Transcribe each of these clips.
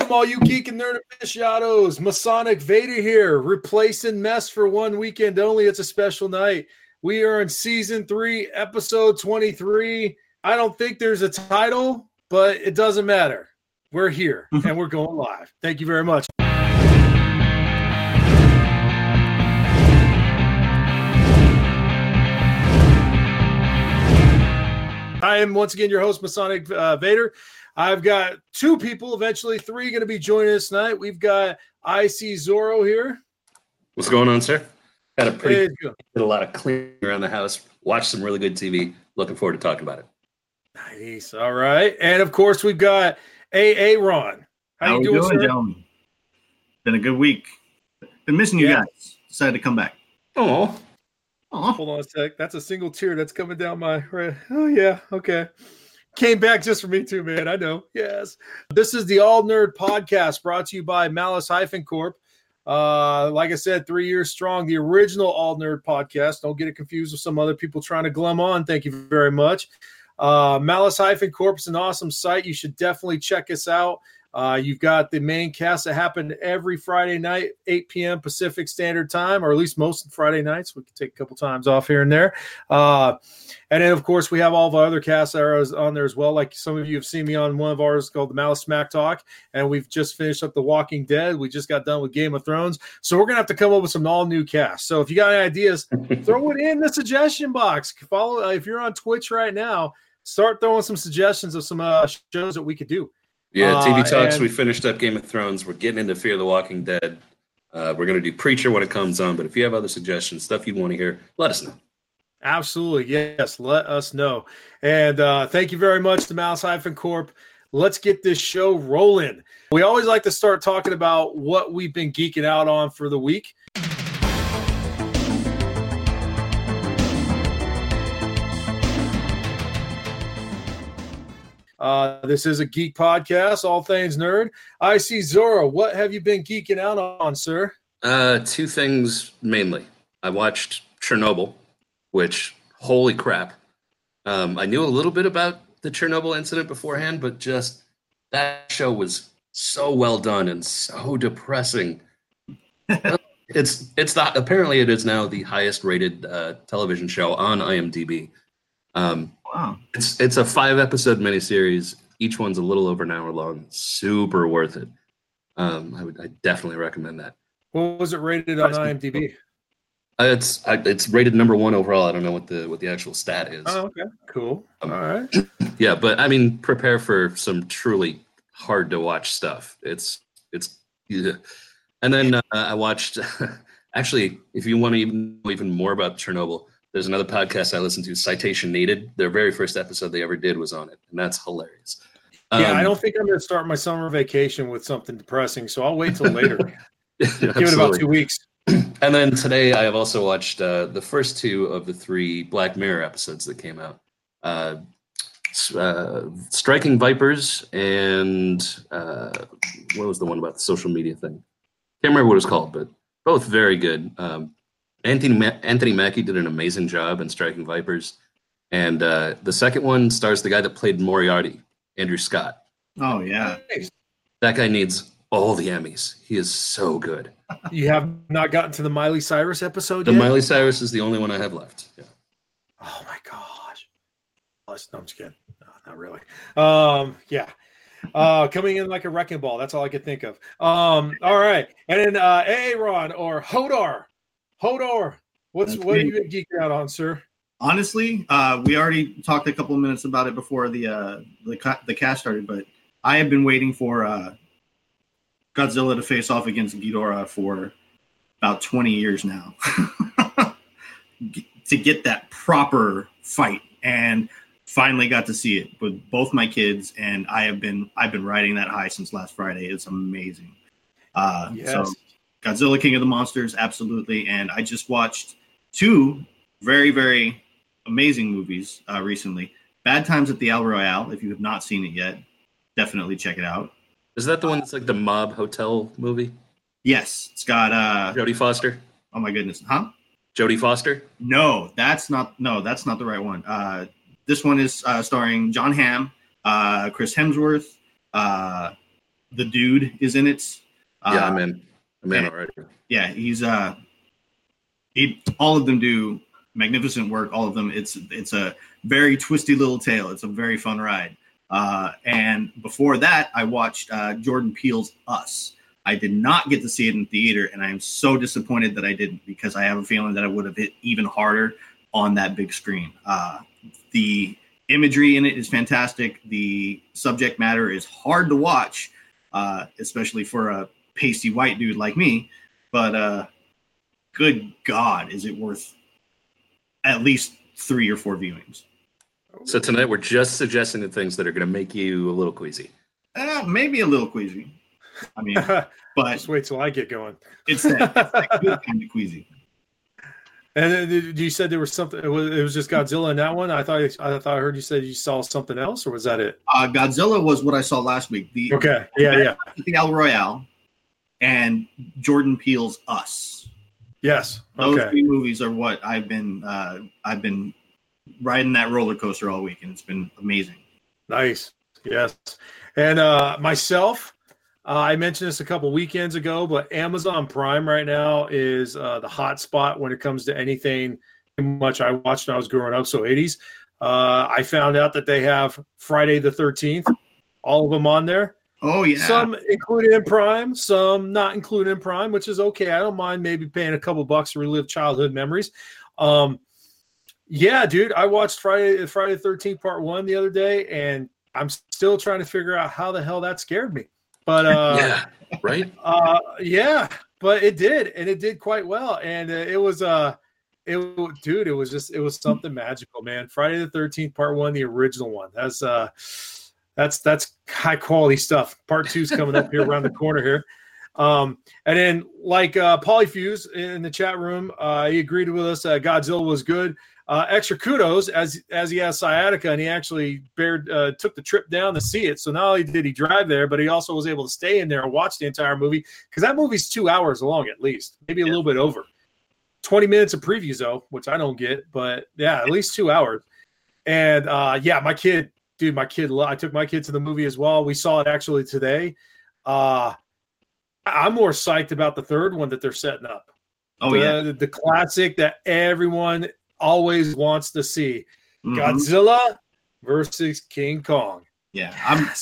Welcome, all you geek and nerd aficionados. Masonic Vader here, replacing Mess for one weekend only. It's a special night. We are in Season 3, Episode 23. I don't think there's a title, but it doesn't matter. We're here, and we're going live. Thank you very much. I am once again your host, Masonic Vader. I've got two people, eventually three, going to be joining us tonight. We've got IC Zorro here. What's going on, sir? Got Hey, a lot of cleaning around the house. Watched some really good TV. Looking forward to talking about it. Nice. All right. And, of course, we've got AA Ron. How you doing, gentlemen? Been a good week. Been missing you guys. Decided to come back. Oh. Hold on a sec. That's a single tear that's coming down my right. Oh, yeah. Okay. Came back just for me too, man. I know. Yes. This is the All Nerd Podcast brought to you by Malice-Corp. Like I said, 3 years strong, the original All Nerd Podcast. Don't get it confused with some other people trying to glum on. Thank you very much. Malice-Corp is an awesome site. You should definitely check us out. You've got the main cast that happened every Friday night, 8 p.m. Pacific Standard Time, or at least most Friday nights. We can take a couple times off here and there. And then, of course, we have all the other casts that are on there as well. Like some of you have seen me on one of ours called the Malice Smack Talk, and we've just finished up The Walking Dead. We just got done with Game of Thrones. So we're going to have to come up with some all-new casts. So if you got any ideas, throw it in the suggestion box. Follow if you're on Twitch right now, start throwing some suggestions of some shows that we could do. Yeah, TV Talks, we finished up Game of Thrones. We're getting into Fear the Walking Dead. We're going to do Preacher when it comes on. But if you have other suggestions, stuff you'd want to hear, let us know. Absolutely. Yes, let us know. And thank you very much to Malice-Corp. Let's get this show rolling. We always like to start talking about what we've been geeking out on for the week. This is a geek podcast, all things nerd. IC Zorro, what have you been geeking out on, sir? Two things mainly. I watched Chernobyl, which, holy crap. I knew a little bit about the Chernobyl incident beforehand, but just that show was so well done and so depressing. Apparently it is now the highest rated television show on IMDb. Wow. It's a 5-episode miniseries. Each one's a little over an hour long. Super worth it. I definitely recommend that. What was it rated on IMDb? It's rated number 1 overall. I don't know what the actual stat is. Oh, okay. Cool. All right. Yeah, but I mean, prepare for some truly hard to watch stuff. It's yeah. And then I watched actually, if you want to know even more about Chernobyl, there's another podcast I listened to, Citation Needed. Their very first episode they ever did was on it, and that's hilarious. Yeah, I don't think I'm going to start my summer vacation with something depressing, so I'll wait till later. Give it about 2 weeks. And then today I have also watched the first 2 of the 3 Black Mirror episodes that came out. Striking Vipers and what was the one about the social media thing? Can't remember what it was called, but both very good. Anthony Mackie did an amazing job in Striking Vipers. And the second one stars the guy that played Moriarty, Andrew Scott. Oh, yeah. That guy needs all the Emmys. He is so good. You have not gotten to the Miley Cyrus episode yet? The Miley Cyrus is the only one I have left. Yeah. Oh, my gosh. No, I'm just kidding. No, not really. Yeah. Coming in like a wrecking ball. That's all I could think of. All right. And then Aaron or Hodor, what have you been geeking out on, sir? Honestly, we already talked a couple of minutes about it before the cast started, but I have been waiting for Godzilla to face off against Ghidorah for about 20 years now to get that proper fight, and finally got to see it with both my kids, and I've been riding that high since last Friday. It's amazing. Yes. So Godzilla King of the Monsters, absolutely. And I just watched 2 very, very amazing movies recently. Bad Times at the El Royale. If you have not seen it yet, definitely check it out. Is that the one that's like the mob hotel movie? Yes. It's got Jodie Foster. Oh my goodness. Huh? Jodie Foster? No, that's not the right one. This one is starring John Hamm, Chris Hemsworth, the Dude is in it. Yeah, I'm in already. Yeah, he's all of them do magnificent work. All of them. It's a very twisty little tale. It's a very fun ride. And before that, I watched Jordan Peele's Us. I did not get to see it in theater, and I am so disappointed that I didn't, because I have a feeling that I would have hit even harder on that big screen. The imagery in it is fantastic. The subject matter is hard to watch, especially for a pasty white dude like me. But good God, is it worth at least 3 or 4 viewings? So tonight we're just suggesting the things that are going to make you a little queasy. Maybe a little queasy. I mean, but just wait till I get going. It's that good kind of queasy. And then you said there was something. It was just Godzilla in that one. I thought I heard you said you saw something else, or was that it? Godzilla was what I saw last week. The El Royale and Jordan Peele's Us. Yes, those 3 movies are what I've been riding that roller coaster all week, and it's been amazing. Nice, yes. And myself, I mentioned this a couple weekends ago, but Amazon Prime right now is the hot spot when it comes to anything much I watched when I was growing up, so 80s. I found out that they have Friday the 13th, all of them on there. Oh, yeah. Some included in Prime, some not included in Prime, which is okay. I don't mind maybe paying a couple bucks to relive childhood memories. Yeah, dude, I watched Friday the 13th Part 1 the other day, and I'm still trying to figure out how the hell that scared me. But yeah, right? Yeah, but it did, and it did quite well. And it was something magical, man. Friday the 13th Part 1, the original one. That's high quality stuff. Part 2's coming up here around the corner here. And then like Polyfuse in the chat room, he agreed with us that Godzilla was good. Extra kudos as he has sciatica, and he actually took the trip down to see it. So not only did he drive there, but he also was able to stay in there and watch the entire movie, because that movie's 2 hours long at least, maybe a little bit over. 20 minutes of previews though, which I don't get, but yeah, at least 2 hours. And yeah, my kid, I took my kid to the movie as well. We saw it actually today. I'm more psyched about the third one that they're setting up. Oh, the classic that everyone always wants to see. Godzilla versus King Kong. Yeah,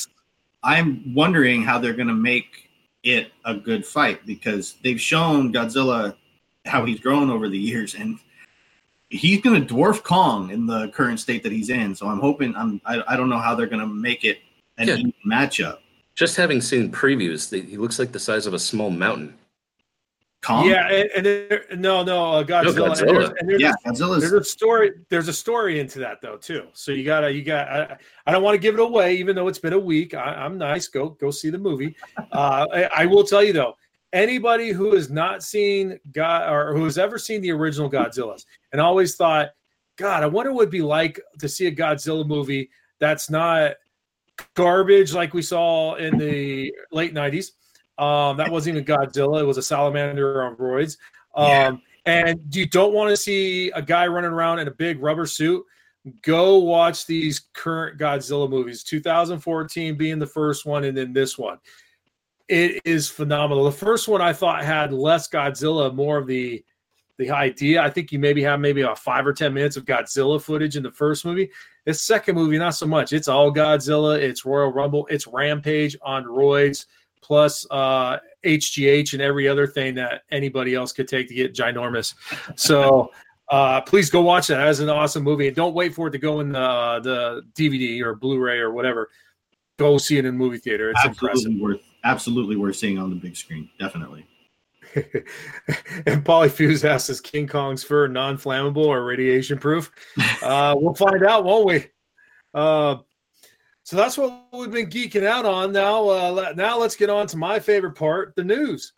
I'm wondering how they're going to make it a good fight, because they've shown Godzilla how he's grown over the years, and he's going to dwarf Kong in the current state that he's in. So I'm hoping I don't know how they're going to make it an even matchup. Just having seen previews, he looks like the size of a small mountain. Kong? Yeah, Godzilla. Godzilla's. There's a story into that though too. So you got. I don't want to give it away, even though it's been a week. I'm nice. Go see the movie. I will tell you though, anybody who has not seen or who has ever seen the original Godzillas and always thought, God, I wonder what it'd be like to see a Godzilla movie that's not garbage like we saw in the late 90s. That wasn't even Godzilla. It was a salamander on roids. And you don't want to see a guy running around in a big rubber suit. Go watch these current Godzilla movies, 2014 being the first one, and then this one. It is phenomenal. The first one I thought had less Godzilla, more of the idea. I think you maybe have about 5 or 10 minutes of Godzilla footage in the first movie. This second movie, not so much. It's all Godzilla. It's Royal Rumble. It's Rampage on roids, plus HGH and every other thing that anybody else could take to get ginormous. So please go watch that. That's an awesome movie. And don't wait for it to go in the DVD or Blu-ray or whatever. Go see it in the movie theater. It's impressive. Absolutely worth seeing on the big screen. Definitely. And Polyfuse asks, is King Kong's fur non-flammable or radiation proof? We'll find out, won't we? So that's what we've been geeking out on. Now let's get on to my favorite part, the news.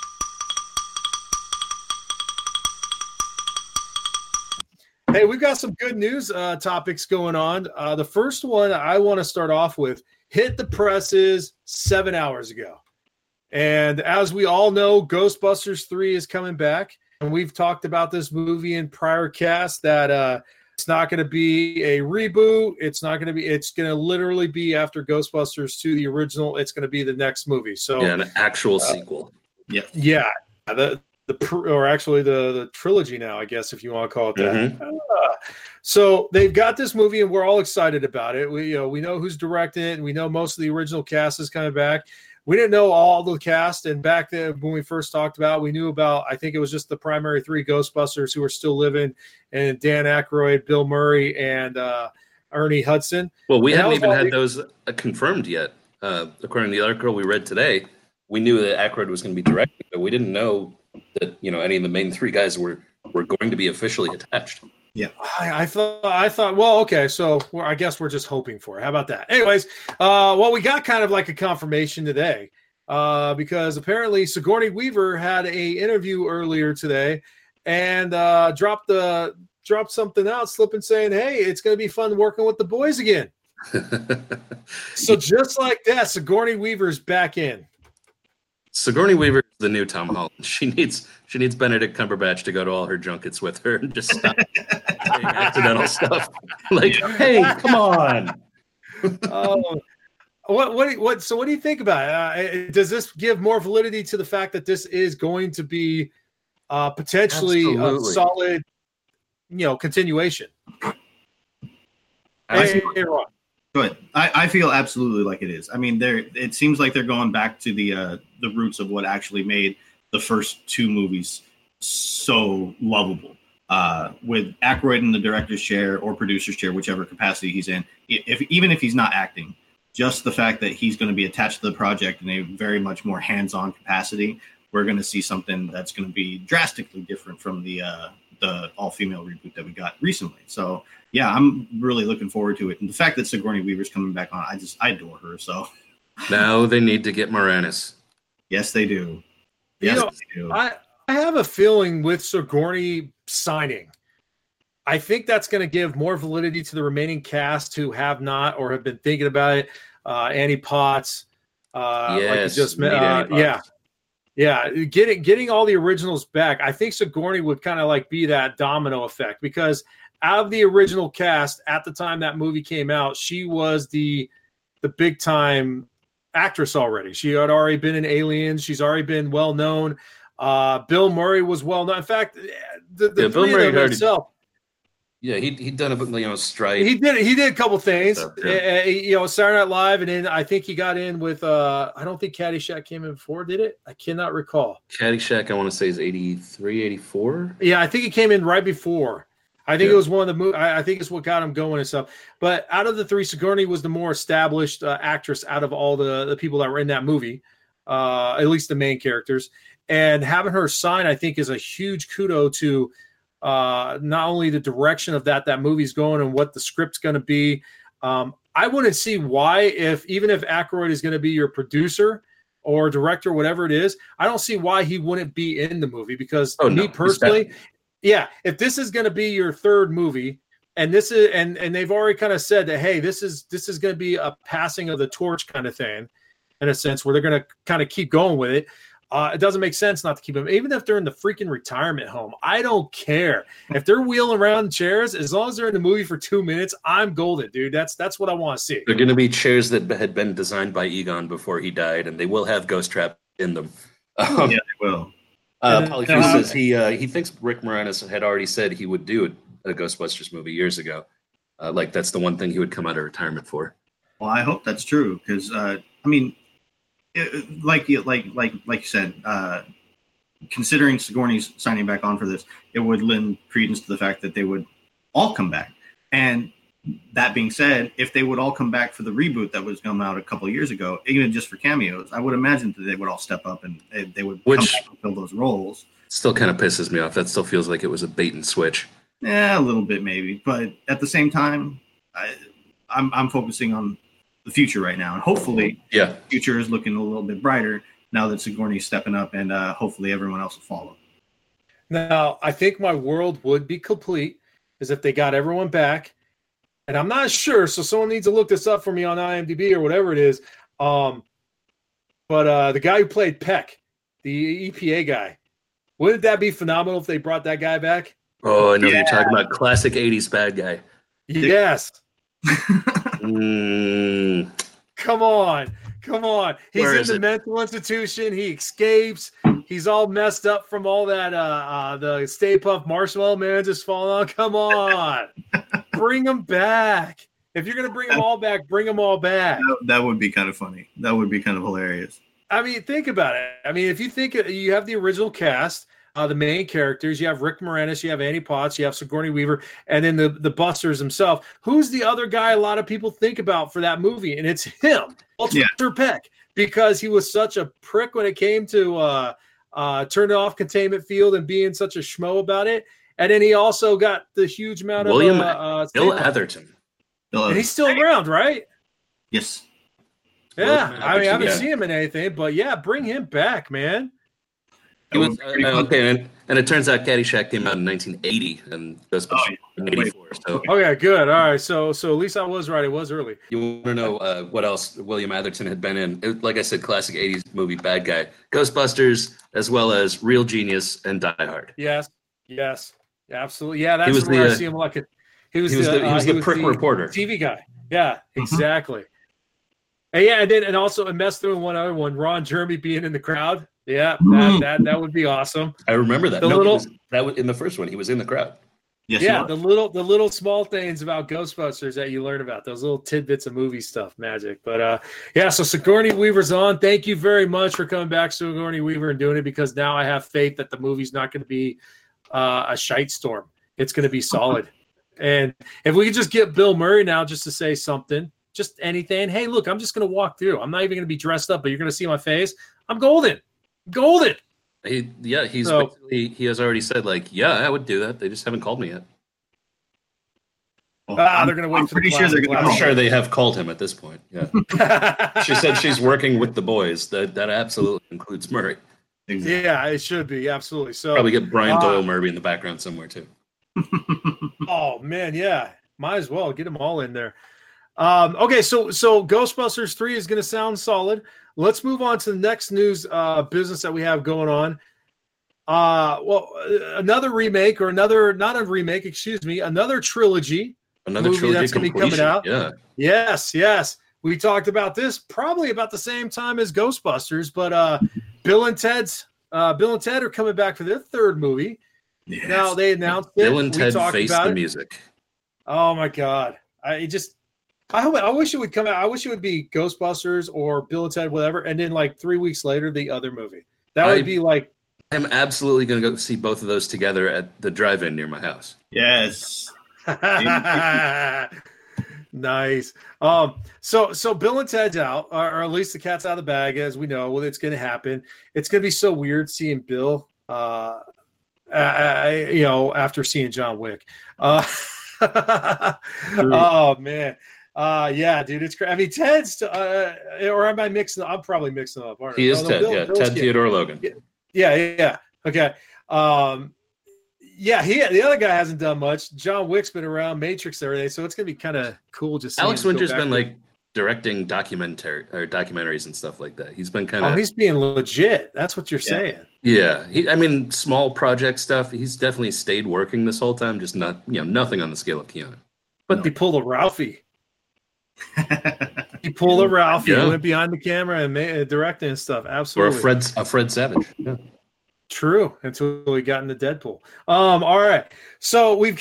Hey, we've got some good news topics going on. The first one I want to start off with hit the presses 7 hours ago. And as we all know, Ghostbusters 3 is coming back. And we've talked about this movie in prior casts that not going to be a reboot. It's not going to be. It's going to literally be after Ghostbusters 2, the original. It's going to be the next movie. So yeah, an actual sequel. Yeah. The trilogy now, I guess, if you want to call it that. So they've got this movie, and we're all excited about it. We know who's directing it, and we know most of the original cast is coming back. We didn't know all the cast, and back then when we first talked about, we knew about, I think it was just the primary 3 Ghostbusters who were still living, and Dan Aykroyd, Bill Murray, and Ernie Hudson. Well, we haven't even had those confirmed yet. According to the article we read today, we knew that Aykroyd was going to be directing, but we didn't know that any of the main 3 guys were going to be officially attached. Yeah, I thought. Well, okay, so I guess we're just hoping for it. How about that? Anyways, well, we got kind of like a confirmation today because apparently Sigourney Weaver had a interview earlier today and dropped something out, slipping saying, "Hey, it's going to be fun working with the boys again." So just like that, Sigourney Weaver's back in. Sigourney Weaver is the new Tom Holland. She needs Benedict Cumberbatch to go to all her junkets with her and just stop saying accidental stuff. Like, hey, come on. So what do you think about it? Does this give more validity to the fact that this is going to be potentially a solid, continuation? Hey, Ron. Good. I feel absolutely like it is. I mean, it seems like they're going back to the roots of what actually made the first 2 movies so lovable. With Aykroyd in the director's chair or producer's chair, whichever capacity he's in, even if he's not acting, just the fact that he's going to be attached to the project in a very much more hands-on capacity, we're going to see something that's going to be drastically different from the all-female reboot that we got recently. So yeah, I'm really looking forward to it. And the fact that Sigourney Weaver's coming back on, I adore her. So now they need to get Moranis. Yes, they do. Yes, they do. I have a feeling with Sigourney signing, I think that's going to give more validity to the remaining cast who have not or have been thinking about it. Annie Potts, yes, getting all the originals back. I think Sigourney would kind of like be that domino effect because out of the original cast at the time that movie came out, she was the big time actress already. She had already been in Aliens. She's already been well known. Bill Murray was well known. In fact, the Bill Murray himself. Yeah, he'd done a Strike. He did a couple things. Stuff, yeah. Saturday Night Live, and then I think he got in with. I don't think Caddyshack came in before, did it? I cannot recall. Caddyshack, I want to say is 83, 84. Yeah, I think he came in right before. I think it was one of the I think it's what got him going and stuff. But out of the 3, Sigourney was the more established actress out of all the people that were in that movie, at least the main characters. And having her sign, I think, is a huge kudo to not only the direction of that movie's going and what the script's going to be. I wouldn't see why, even if Aykroyd is going to be your producer or director, whatever it is, I don't see why he wouldn't be in the movie because personally. Yeah, if this is going to be your 3rd movie, and this is and they've already kind of said that, hey, this is going to be a passing of the torch kind of thing, in a sense, where they're going to kind of keep going with it. It doesn't make sense not to keep them, even if they're in the freaking retirement home. I don't care if they're wheeling around chairs, as long as they're in the movie for 2 minutes. I'm golden, dude. That's what I want to see. They're going to be chairs that had been designed by Egon before he died, and they will have Ghost Trap in them. Yeah, they will. Polyfuse says he thinks Rick Moranis had already said he would do a Ghostbusters movie years ago. Like that's the one thing he would come out of retirement for. Well, I hope that's true because I mean, like you said, considering Sigourney's signing back on for this, it would lend credence to the fact that they would all come back. And that being said, if they would all come back for the reboot that was coming out a couple of years ago, even just for cameos, I would imagine that they would all step up and they would come back and fill those roles. Still kind of pisses me off. That still feels like it was a bait and switch. Yeah, a little bit maybe. But at the same time, I'm focusing on the future right now. And hopefully the future is looking a little bit brighter now that Sigourney's stepping up and hopefully everyone else will follow. Now, I think my world would be complete is if they got everyone back. And I'm not sure, so someone needs to look this up for me on IMDb or whatever it is. But the guy who played Peck, the EPA guy, wouldn't that be phenomenal if they brought that guy back? Oh, I know what you're talking about. Classic 80s bad guy. Yes. Mm. Come on. He's Where in is the it? mental institution. He escapes. He's all messed up from all that the Stay Puft Marshmallow Man just falling on. Come on. Bring him back. If you're gonna bring them all back, bring them all back. That would be kind of funny. That would be kind of hilarious. I mean, think about it. I mean, if you think you have the original cast, the main characters, you have Rick Moranis, you have Annie Potts, you have Sigourney Weaver, and then the Busters himself. Who's the other guy a lot of people think about for that movie? And it's him, Walter Peck, because he was such a prick when it came to turning off Containment Field and being such a schmo about it. And then he also got the huge amount Bill of Atherton. and he's still around, right? Yes. Yeah, I mean, I haven't seen him in anything, but yeah, bring him back, man. He was, okay, and it turns out Caddyshack came out in 1980 and Ghostbusters in 84. So okay, good. All right, so at least I was right. It was early. you want to know what else William Atherton had been in? Like I said, classic 80s movie bad guy, Ghostbusters, as well as Real Genius and Die Hard. Yes, absolutely. Yeah, that's where I see him like a. He was the prick reporter, TV guy. Yeah, exactly. And also messed through one other one. Ron Jeremy being in the crowd. Yeah, that would be awesome. I remember that. That was in the first one. He was in the crowd. Yes, yeah, the little small things about Ghostbusters that you learn about, those little tidbits of movie stuff, magic. But so Sigourney Weaver's on. Thank you very much for coming back, Sigourney Weaver, and doing it, because now I have faith that the movie's not going to be a shite storm. It's going to be solid. And if we could just get Bill Murray now just to say something, just anything. Hey, look, I'm just going to walk through. I'm not even going to be dressed up, but you're going to see my face. I'm golden. He has already said, like, yeah, I would do that. They just haven't called me yet. Well, they're going to wait. I'm pretty sure they're going to. I'm sure they have called him at this point. Yeah. She said she's working with the boys. That absolutely includes Murray. Exactly. Yeah, it should be absolutely. So probably get Brian Doyle Murray in the background somewhere too. Oh man, yeah, might as well get them all in there. Okay, so Ghostbusters 3 is going to sound solid. Let's move on to the next news business that we have going on. Another remake or another trilogy. Another trilogy that's going to be coming out. Yeah. Yes. We talked about this probably about the same time as Ghostbusters, but Bill and Ted are coming back for their third movie. Yes. Now they announced it. Bill and Ted Face the Music. Oh my God. I wish it would come out. I wish it would be Ghostbusters or Bill and Ted, whatever. And then like 3 weeks later, the other movie. That would be like. I'm absolutely going to go see both of those together at the drive-in near my house. Yes. Nice. So Bill and Ted's out, or at least the cat's out of the bag, as we know. Well, it's going to happen. It's going to be so weird seeing Bill, after seeing John Wick. Oh man. Yeah, dude, it's crazy. I mean, Ted's, or am I mixing? I'm probably mixing up. He is Ted. Bill's Ted Theodore Logan. Yeah. Okay. The other guy hasn't done much. John Wick's been around, Matrix, everything. So it's gonna be kind of cool. Just Alex Winter's been like directing documentaries and stuff like that. He's been kind of. Oh, he's being legit. That's what you're saying. Yeah, small project stuff. He's definitely stayed working this whole time. Just nothing on the scale of Keanu. But he pulled a Ralphie. He went behind the camera and directing and stuff. Absolutely. Or a Fred Savage. Yeah. True, until we got into Deadpool. All right. So we've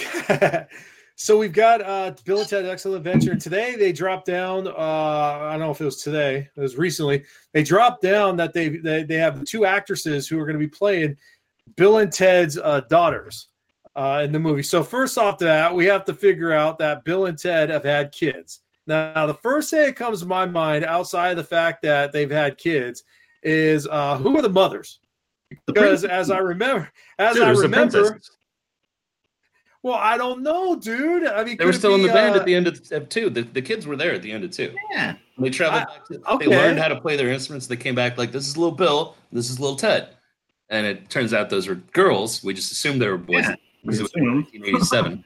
got Bill and Ted Excellent Adventure. And today they dropped down. I don't know if it was today. It was recently. They dropped down that they have two actresses who are going to be playing Bill and Ted's daughters in the movie. So first off that, we have to figure out that Bill and Ted have had kids. Now, the first thing that comes to my mind, outside of the fact that they've had kids, is who are the mothers? Because as I remember, well, I don't know, dude. I mean, they were still in the band at the end of 2. The kids were there at the end of 2. Yeah, they traveled back. They learned how to play their instruments. They came back like, this is little Bill, this is little Ted, and it turns out those were girls. We just assumed they were boys because it was 1987.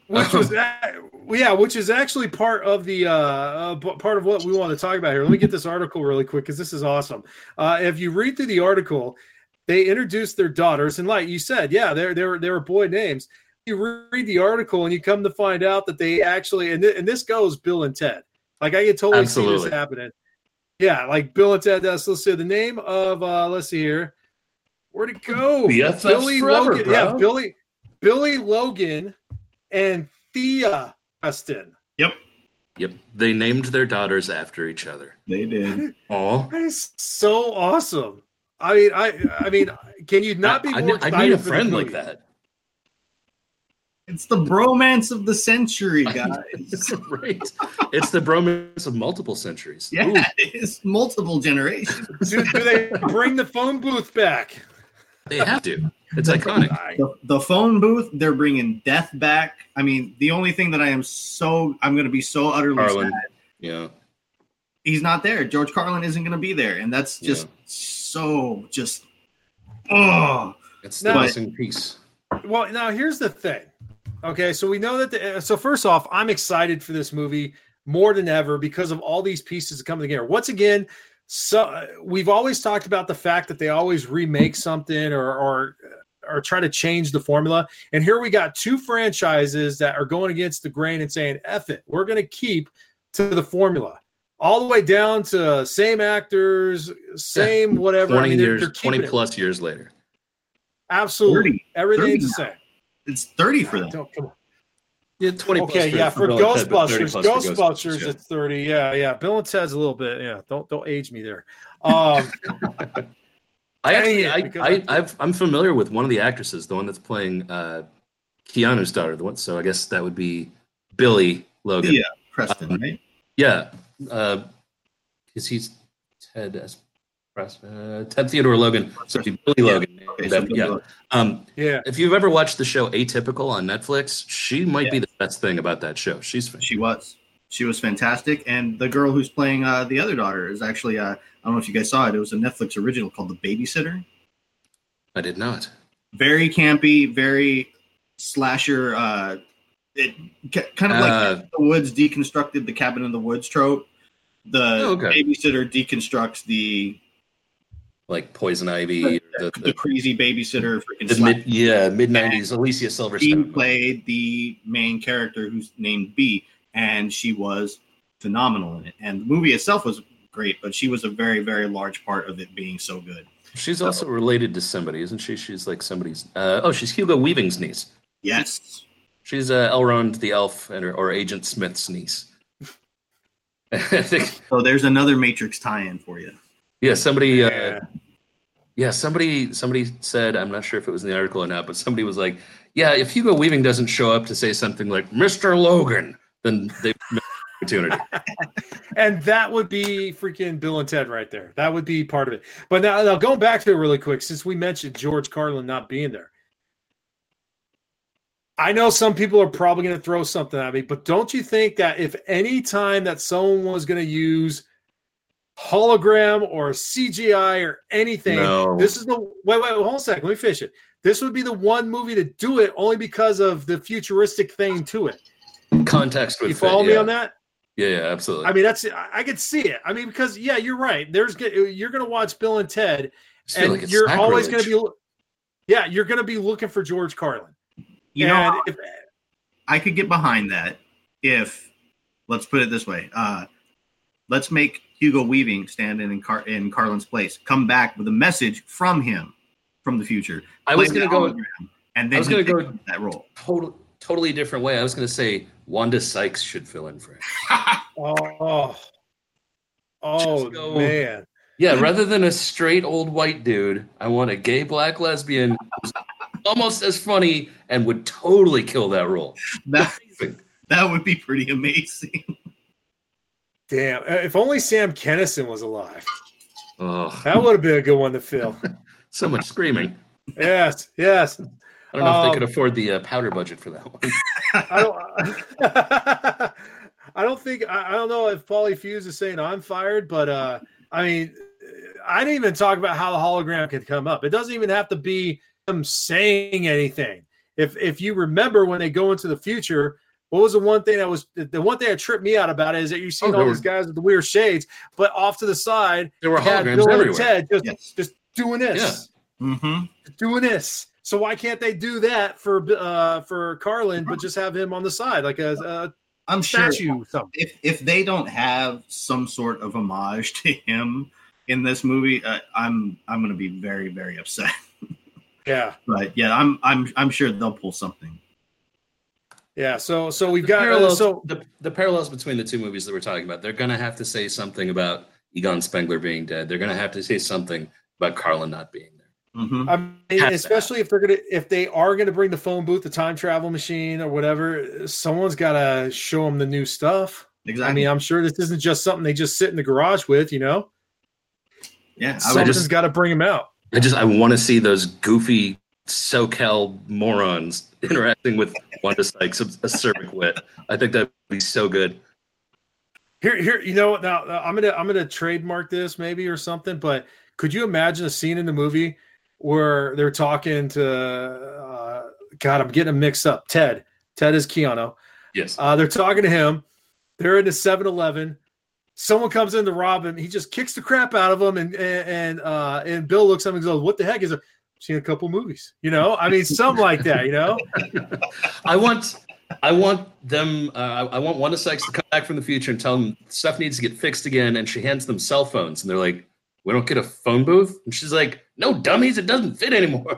Which is actually part of the part of what we want to talk about here. Let me get this article really quick because this is awesome. If you read through the article, they introduced their daughters, and like you said, they were boy names. you read the article and you come to find out that they actually, and this goes Bill and Ted. Like I can totally see this happening. Yeah, like Bill and Ted. Let's see the name of. Let's see here. Where'd it go? Billy Logan. Bro. Yeah, Billy Logan and Thea Preston. Yep. They named their daughters after each other. They did. Oh, that is so awesome. I mean, can you not be more excited? I need a friend like that. It's the bromance of the century, guys. Right. It's the bromance of multiple centuries. Yeah, it's multiple generations. Do they bring the phone booth back? They have to. It's iconic. The phone booth, they're bringing death back. I mean, the only thing that I'm going to be so utterly sad. Yeah. He's not there. George Carlin isn't going to be there. And that's just It's the missing piece. Well, now here's the thing. Okay, so we know that. So first off, I'm excited for this movie more than ever because of all these pieces coming together. Once again, so we've always talked about the fact that they always remake something or try to change the formula. And here we got two franchises that are going against the grain and saying, F it, we're going to keep to the formula. All the way down to same actors, same whatever. 20 they're 20 plus years later. Absolutely. 30, everything's the same. It's 30 for them. Come on. Yeah, 20 okay, plus yeah, for Ghostbusters, yeah. it's 30. Yeah. Bill and Ted's a little bit. Yeah, don't age me there. I'm familiar with one of the actresses, the one that's playing Keanu's daughter. So I guess that would be Billy Logan. Yeah, Preston, right? Yeah, because he's Ted as Ted Theodore Logan. So Billy Logan. Okay, so yeah. If you've ever watched the show Atypical on Netflix, she might be the best thing about that show. She was fantastic, and the girl who's playing the other daughter is actually I don't know if you guys saw it. It was a Netflix original called The Babysitter. I did not. Very campy, very slasher. It kind of like the Woods deconstructed the Cabin in the Woods trope. The babysitter deconstructs the like Poison Ivy, the crazy babysitter. Mid 90s Alicia Silverstone. She played the main character who's named B, and she was phenomenal in it. And the movie itself was great, but she was a very, very large part of it being so good. She's also related to somebody, isn't she? She's like somebody's. She's Hugo Weaving's niece. Yes, she's Elrond the elf, or Agent Smith's niece. I think. So there's another Matrix tie-in for you. Yeah, somebody. Somebody said, I'm not sure if it was in the article or not, but somebody was like, "Yeah, if Hugo Weaving doesn't show up to say something like Mr. Logan, then they missed the opportunity." And that would be freaking Bill and Ted right there. That would be part of it. But now going back to it really quick, since we mentioned George Carlin not being there, I know some people are probably going to throw something at me, but don't you think that if any time that someone was going to use hologram or CGI or anything, this is the wait, hold on a second, let me finish it. This would be the one movie to do it only because of the futuristic thing to it. Context with you follow me on that? Yeah, absolutely. I mean, I could see it. I mean, because you're right. You're going to watch Bill and Ted, and like you're always going to be, you're going to be looking for George Carlin. You know, if I could get behind that, if let's put it this way, let's make Hugo Weaving stand in Carlin's place, come back with a message from him from the future. I was going to go, and then I was going to go that role. Totally different way. I was going to say Wanda Sykes should fill in for him. Man. Yeah, rather than a straight old white dude, I want a gay black lesbian who's almost as funny and would totally kill that role. That would be pretty amazing. Damn. If only Sam Kinison was alive. Oh. That would have been a good one to fill. So much screaming. Yes. I don't know if they could afford the powder budget for that one. I don't know if Pauly Fuse is saying I'm fired, but I mean, I didn't even talk about how the hologram could come up. It doesn't even have to be them saying anything. If you remember when they go into the future, what was the one thing that tripped me out about it is that you see all these guys with the weird shades, but off to the side, there were holograms Bill everywhere. And Ted just doing this. Yeah. Mm-hmm. Doing this. So why can't they do that for Carlin, but just have him on the side like a I'm statue? Sure Something. if they don't have some sort of homage to him in this movie, I'm going to be very, very upset. Yeah, but yeah, I'm sure they'll pull something. Yeah, so we've got parallels, the parallels between the two movies that we're talking about. They're going to have to say something about Egon Spengler being dead. They're going to have to say something about Carlin not being there. Mm-hmm. I mean, especially if they are gonna bring the phone booth, the time travel machine, or whatever, someone's got to show them the new stuff. Exactly. I mean, I'm sure this isn't just something they just sit in the garage with, you know. Yeah, something's got to bring them out. I want to see those goofy SoCal morons interacting with Wanda Sykes, acerbic wit. I think that'd be so good. Here, you know, now I'm gonna trademark this maybe or something. But could you imagine a scene in the movie where they're talking to God, I'm getting them mixed up. Ted is Keanu. Yes. They're talking to him. They're in the 7-Eleven. Someone comes in to rob him. He just kicks the crap out of him, and Bill looks at him and goes, "What the heck is it?" Seen a couple movies, you know. I mean, something like that, you know. I want them. I want Wanda Sykes to come back from the future and tell them stuff needs to get fixed again, and she hands them cell phones, and they're like, "We don't get a phone booth," and she's like, "No, dummies, it doesn't fit anymore."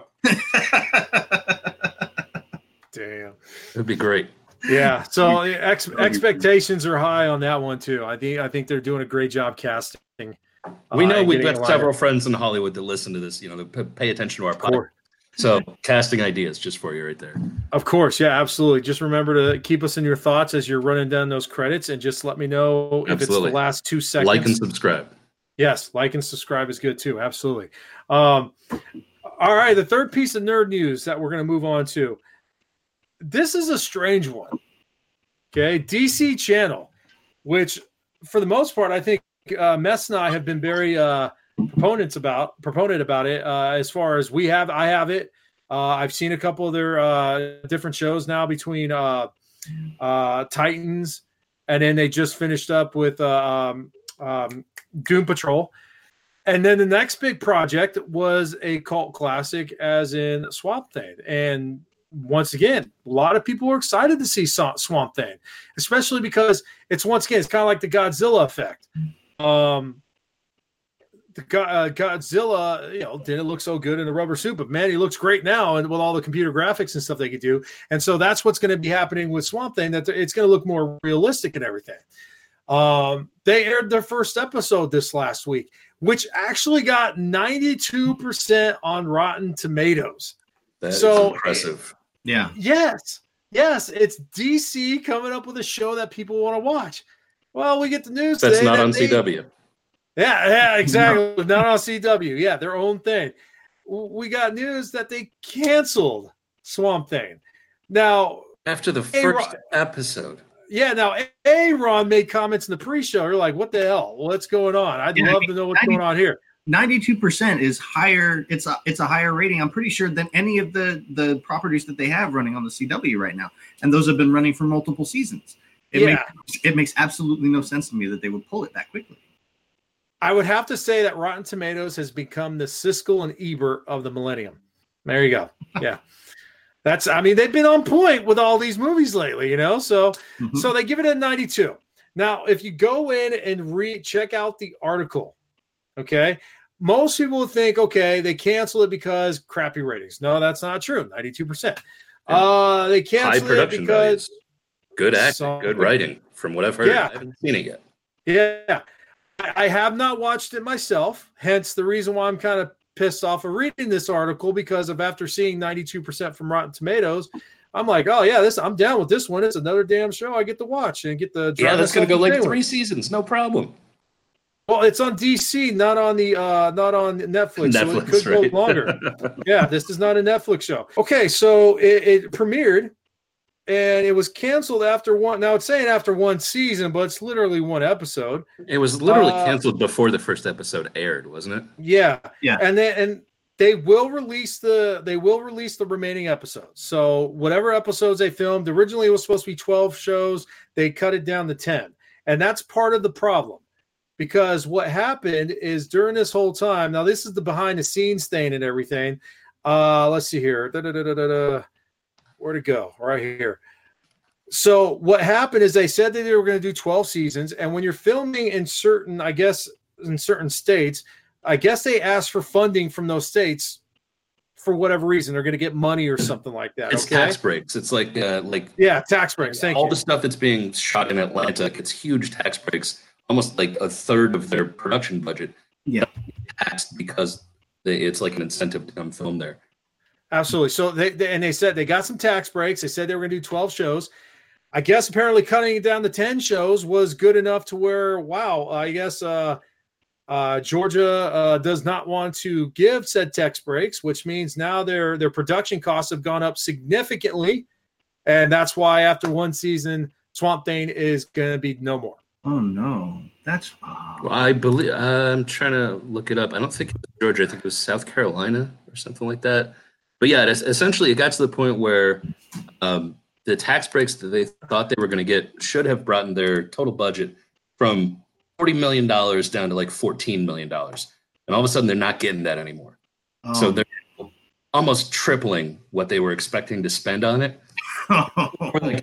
Damn, it'd be great. Yeah, so expectations are high on that one too. I think they're doing a great job casting. We know we've got several friends in Hollywood that listen to this, you know, that pay attention to our podcast. So casting ideas just for you right there. Of course, yeah, absolutely. Just remember to keep us in your thoughts as you're running down those credits, and just let me know if it's the last 2 seconds. Like and subscribe. Yes, like and subscribe is good too. Absolutely. All right, the third piece of nerd news that we're going to move on to. This is a strange one. Okay, DC Channel, which for the most part, I think Mess and I have been very proponent about it. As far as I have it. I've seen a couple of their different shows now between Titans, and then they just finished up with Doom Patrol. And then the next big project was a cult classic, as in Swamp Thing. And once again, a lot of people are excited to see Swamp Thing, especially because it's kind of like the Godzilla effect. The Godzilla, you know, didn't look so good in the rubber suit, but man, he looks great now, and with all the computer graphics and stuff they could do. And so that's what's going to be happening with Swamp Thing, that it's going to look more realistic and everything. They aired their first episode this last week, which actually got 92% on Rotten Tomatoes. That's impressive. Yeah. Yes, it's DC coming up with a show that people want to watch. Well, we get the news that's today not on CW. Yeah, exactly. No. Not on CW. Yeah, their own thing. We got news that they canceled Swamp Thing. Now, after the first episode. Yeah, now Aaron made comments in the pre-show. You're like, what the hell? What's going on? I'd love to know what's going on here. 92% is higher. It's a higher rating, I'm pretty sure, than any of the properties that they have running on the CW right now. And those have been running for multiple seasons. It makes absolutely no sense to me that they would pull it that quickly. I would have to say that Rotten Tomatoes has become the Siskel and Ebert of the millennium. There you go. Yeah. They've been on point with all these movies lately, you know? So they give it a 92. Now, if you go in and check out the article, okay, most people would think, okay, they cancel it because crappy ratings. No, that's not true. 92%. They cancel it because values. Good acting, good writing. From what I've heard, I haven't seen it yet. Yeah. I have not watched it myself, hence the reason why I'm kind of pissed off of reading this article, because of after seeing 92% from Rotten Tomatoes, I'm like, oh yeah, I'm down with this one. It's another damn show I get to watch and get the that's going to go like 3 seasons, no problem. Well, it's on DC, not on Netflix. So it could go longer. Yeah, this is not a Netflix show. Okay, so it premiered. And it was canceled after one. Now it's saying after one season, but it's literally one episode. It was literally canceled before the first episode aired, wasn't it? Yeah. And they will release the remaining episodes. So whatever episodes they filmed, originally it was supposed to be 12 shows. They cut it down to 10, and that's part of the problem. Because what happened is during this whole time, now this is the behind the scenes thing and everything. Let's see here. Where'd it go? Right here. So what happened is they said that they were going to do 12 seasons, and when you're filming in certain states, I guess they asked for funding from those states for whatever reason. They're going to get money or something like that. It's tax breaks. It's like tax breaks. Thank you. All the stuff that's being shot in Atlanta gets huge tax breaks, almost like a third of their production budget. Yeah, taxed because it's like an incentive to come film there. Absolutely. So they said they got some tax breaks. They said they were going to do 12 shows. I guess apparently cutting it down to 10 shows was good enough to where, I guess Georgia does not want to give said tax breaks, which means now their production costs have gone up significantly. And that's why after one season, Swamp Thing is going to be no more. Oh, no. That's Well, I believe I'm trying to look it up. I don't think it was Georgia. I think it was South Carolina or something like that. But yeah, essentially it got to the point where the tax breaks that they thought they were going to get should have brought their total budget from $40 million down to like $14 million. And all of a sudden they're not getting that anymore. Oh. So they're almost tripling what they were expecting to spend on it. We're like,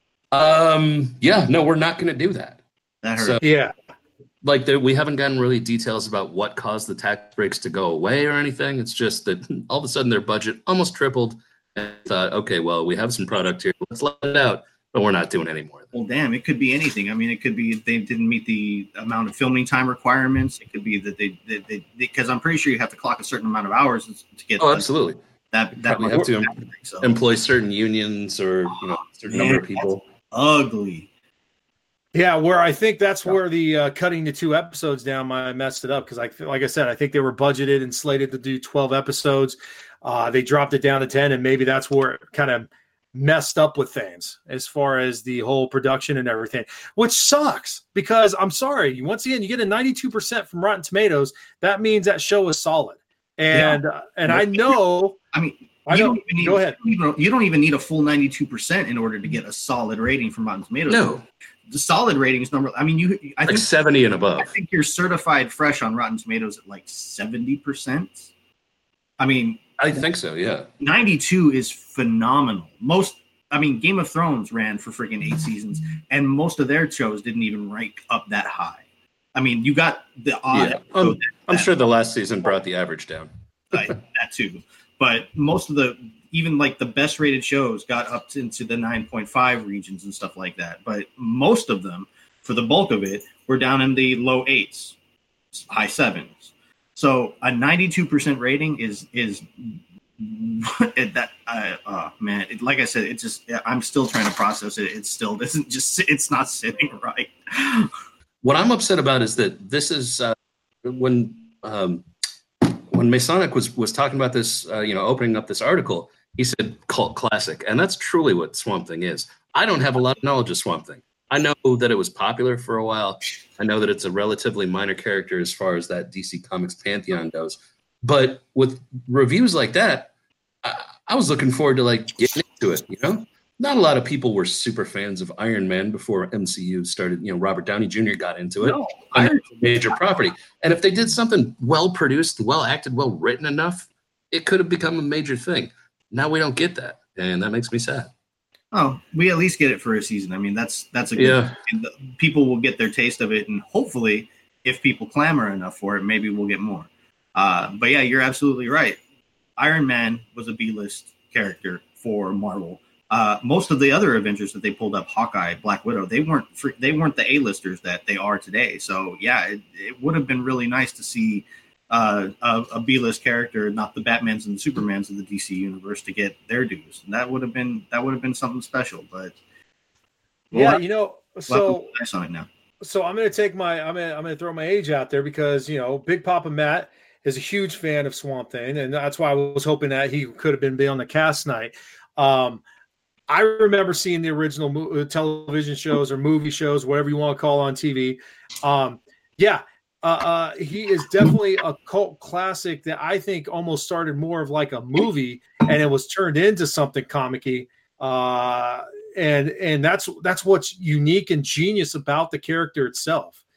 we're not going to do that. That hurts. So, yeah. Like we haven't gotten really details about what caused the tax breaks to go away or anything. It's just that all of a sudden their budget almost tripled and thought, okay, well, we have some product here. Let's let it out, but we're not doing any more. Well, damn, it could be anything. I mean, it could be they didn't meet the amount of filming time requirements. It could be that they because I'm pretty sure you have to clock a certain amount of hours to get. Oh, absolutely. That you have to employ certain unions or certain number of people. Ugly. Yeah, where I think that's where the cutting the 2 episodes down I messed it up because like I said, I think they were budgeted and slated to do 12 episodes. They dropped it down to 10, and maybe that's where it kind of messed up with things as far as the whole production and everything, which sucks because I'm sorry. Once again, you get a 92% from Rotten Tomatoes. That means that show is solid. And I know. I mean, go ahead. You don't even need a full 92% in order to get a solid rating from Rotten Tomatoes. No. The solid rating is number. I mean, I think 70 and above. I think you're certified fresh on Rotten Tomatoes at like 70%. I mean, I think so. Yeah, 92 is phenomenal. Game of Thrones ran for freaking 8 seasons, and most of their shows didn't even rank up that high. I mean, you got the odd. Yeah. I'm sure the last season brought the average down. That too, but most of even like the best rated shows got up into the 9.5 regions and stuff like that. But most of them, for the bulk of it, were down in the low 8s, high 7s. So a 92% rating is that man. Like I said, it's just I'm still trying to process it. It still doesn't it's not sitting right. What I'm upset about is that this is when Masonic was talking about this, opening up this article. He said cult classic, and that's truly what Swamp Thing is. I don't have a lot of knowledge of Swamp Thing. I know that it was popular for a while. I know that it's a relatively minor character as far as that DC Comics pantheon goes. But with reviews like that, I was looking forward to like getting into it. Not a lot of people were super fans of Iron Man before MCU started. Robert Downey Jr. got into it. No, Iron major property. And if they did something well produced, well acted, well written enough, it could have become a major thing. Now we don't get that, and that makes me sad. Oh, we at least get it for a season. I mean, that's a good. Yeah. People will get their taste of it, and hopefully, if people clamor enough for it, maybe we'll get more. But yeah, you're absolutely right. Iron Man was a B-list character for Marvel. Most of the other Avengers that they pulled up, Hawkeye, Black Widow, they weren't the A-listers that they are today. So yeah, it would have been really nice to see a B-list character, not the Batmans and the Supermans of the DC universe, to get their dues. And that would have been something special. But yeah, so nice on it now. So I'm going to take I'm going to throw my age out there because Big Papa Matt is a huge fan of Swamp Thing, and that's why I was hoping that he could have been on the cast tonight. I remember seeing the original television shows or movie shows, whatever you want to call on TV. He is definitely a cult classic that I think almost started more of like a movie, and it was turned into something comic-y. And that's what's unique and genius about the character itself.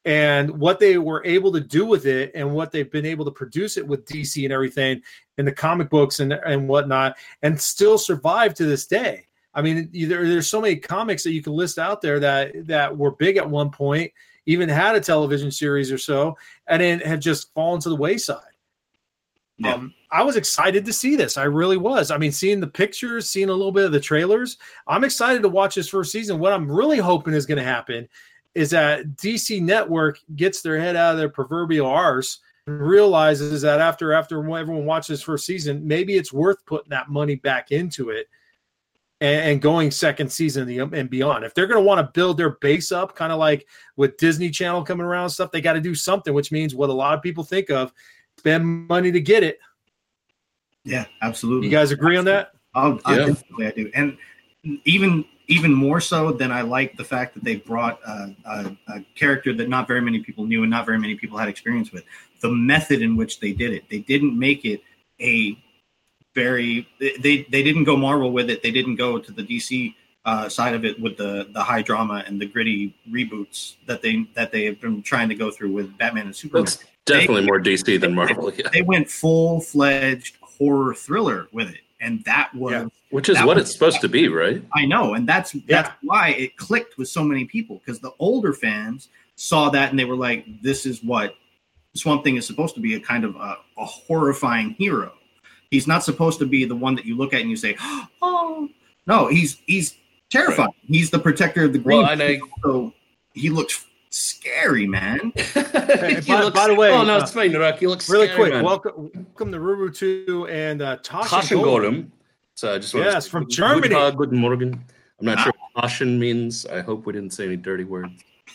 and what they were able to do with it and what they've been able to produce it with DC and everything in the comic books and whatnot, and still survive to this day. I mean, there's so many comics that you can list out there that were big at one point, even had a television series or so, and then have just fallen to the wayside. Yeah. I was excited to see this. I really was. I mean, seeing the pictures, seeing a little bit of the trailers, I'm excited to watch this first season. What I'm really hoping is going to happen is that DC Network gets their head out of their proverbial arse and realizes that after everyone watches first season, maybe it's worth putting that money back into it and going second season and beyond. If they're going to want to build their base up, kind of like with Disney Channel coming around and stuff, they got to do something, which means what a lot of people think of, spend money to get it. Yeah, absolutely. You guys agree on that? I do. And even more so than I like the fact that they brought a character that not very many people knew and not very many people had experience with. The method in which they did it. They didn't make it they didn't go Marvel with it. They didn't go to the DC side of it with the high drama and the gritty reboots that they have been trying to go through with Batman and Superman. That's definitely more DC than Marvel. Yeah. They went full-fledged horror thriller with it, and that was which is what it's supposed to be, right? I know, and that's why it clicked with so many people, because the older fans saw that and they were like, "This is what Swamp Thing is supposed to be, a kind of a horrifying hero. He's not supposed to be the one that you look at and you say, oh, no, he's terrifying. Right. He's the protector of the green. Well, so he looks scary, man." By the way, it's fine, Rock. He looks really scary, quick. Man. Welcome to Ruru2 and Taschen Golem. So I just want to say, from Germany. Guten Morgen. I'm not sure what Taschen means. I hope we didn't say any dirty words.